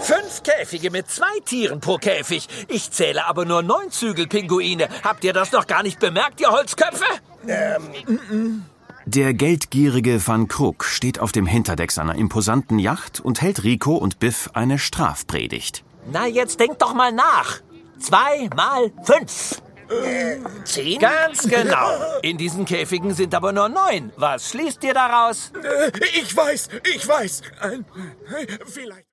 5 Käfige mit 2 Tieren pro Käfig. Ich zähle aber nur 9 Zügelpinguine. Habt ihr das noch gar nicht bemerkt, ihr Holzköpfe? Der geldgierige Van Kruk steht auf dem Hinterdeck seiner imposanten Yacht und hält Rico und Biff eine Strafpredigt. Na, jetzt denkt doch mal nach. 2 mal 5. 10? Ganz genau. In diesen Käfigen sind aber nur 9. Was schließt ihr daraus? Ich weiß. Vielleicht.